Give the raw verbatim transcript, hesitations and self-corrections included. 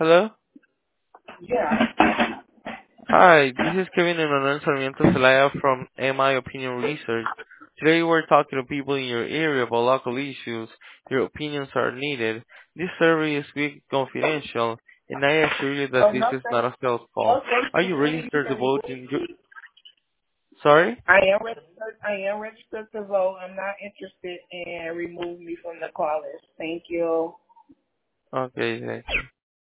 Hello? Yeah. Hi, this is Kevin Emanuel Sarmiento Zelaya from M I Opinion Research. Today we're talking to people in your area about local issues. Your opinions are needed. This survey is big confidential, and I assure you that Oh, this no, is not thank, a sales no, call. thank Are you. you Really, you registered to can vote remove in your... me. Sorry? I am registered. I am registered to vote. I'm not interested in remove me from the call list. Thank you. Okay, thank you.